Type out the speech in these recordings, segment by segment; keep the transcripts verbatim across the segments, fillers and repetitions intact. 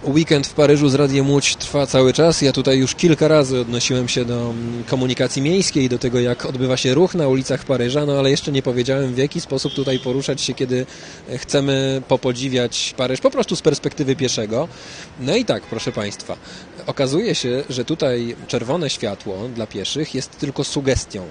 Weekend w Paryżu z Radiem Łódź trwa cały czas. Ja tutaj już kilka razy odnosiłem się do komunikacji miejskiej, do tego, jak odbywa się ruch na ulicach Paryża, no ale jeszcze nie powiedziałem, w jaki sposób tutaj poruszać się, kiedy chcemy popodziwiać Paryż po prostu z perspektywy pieszego. No i tak, proszę Państwa, okazuje się, że tutaj czerwone światło dla pieszych jest tylko sugestią.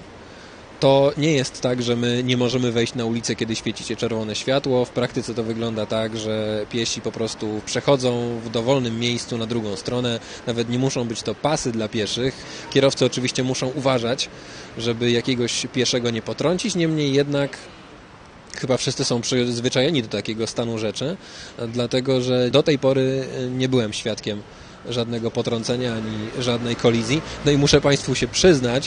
To nie jest tak, że my nie możemy wejść na ulicę, kiedy świeci się czerwone światło. W praktyce to wygląda tak, że piesi po prostu przechodzą w dowolnym miejscu na drugą stronę. Nawet nie muszą być to pasy dla pieszych. Kierowcy oczywiście muszą uważać, żeby jakiegoś pieszego nie potrącić. Niemniej jednak chyba wszyscy są przyzwyczajeni do takiego stanu rzeczy, dlatego że do tej pory nie byłem świadkiem żadnego potrącenia ani żadnej kolizji. No i muszę Państwu się przyznać,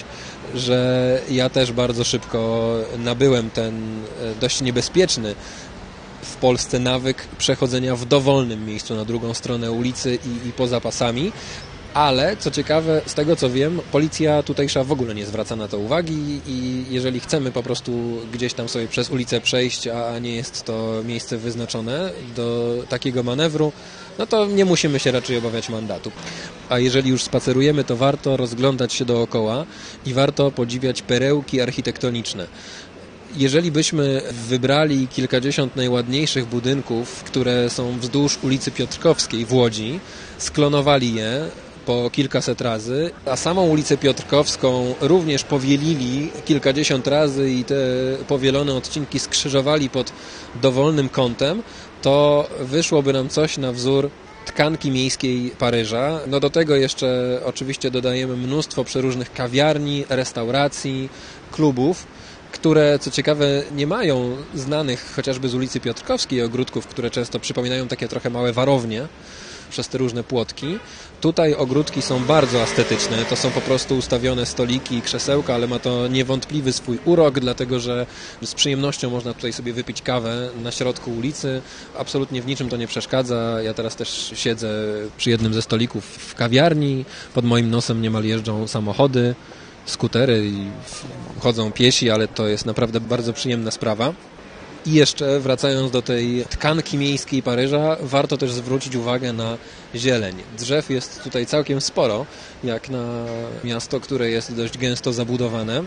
że ja też bardzo szybko nabyłem ten dość niebezpieczny w Polsce nawyk przechodzenia w dowolnym miejscu na drugą stronę ulicy i, i poza pasami. Ale, co ciekawe, z tego co wiem, policja tutejsza w ogóle nie zwraca na to uwagi i jeżeli chcemy po prostu gdzieś tam sobie przez ulicę przejść, a nie jest to miejsce wyznaczone do takiego manewru, no to nie musimy się raczej obawiać mandatu. A jeżeli już spacerujemy, to warto rozglądać się dookoła i warto podziwiać perełki architektoniczne. Jeżeli byśmy wybrali kilkadziesiąt najładniejszych budynków, które są wzdłuż ulicy Piotrkowskiej w Łodzi, sklonowali je po kilkaset razy, a samą ulicę Piotrkowską również powielili kilkadziesiąt razy i te powielone odcinki skrzyżowali pod dowolnym kątem, to wyszłoby nam coś na wzór tkanki miejskiej Paryża. No do tego jeszcze oczywiście dodajemy mnóstwo przeróżnych kawiarni, restauracji, klubów, które, co ciekawe, nie mają znanych chociażby z ulicy Piotrkowskiej ogródków, które często przypominają takie trochę małe warownie przez te różne płotki. Tutaj ogródki są bardzo estetyczne. To są po prostu ustawione stoliki i krzesełka, ale ma to niewątpliwy swój urok, dlatego że z przyjemnością można tutaj sobie wypić kawę na środku ulicy. Absolutnie w niczym to nie przeszkadza. Ja teraz też siedzę przy jednym ze stolików w kawiarni. Pod moim nosem niemal jeżdżą samochody, skutery i chodzą piesi, ale to jest naprawdę bardzo przyjemna sprawa. I jeszcze wracając do tej tkanki miejskiej Paryża, warto też zwrócić uwagę na zieleń. Drzew jest tutaj całkiem sporo, jak na miasto, które jest dość gęsto zabudowane.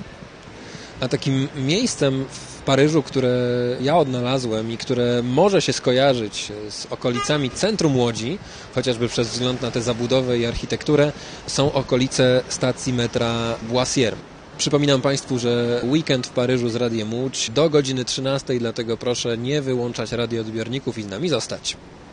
A takim miejscem w Paryżu, które ja odnalazłem i które może się skojarzyć z okolicami centrum Łodzi, chociażby przez wzgląd na tę zabudowę i architekturę, są okolice stacji metra Boissière. Przypominam Państwu, że weekend w Paryżu z Radiem Łódź do godziny trzynastej, dlatego proszę nie wyłączać radioodbiorników i z nami zostać.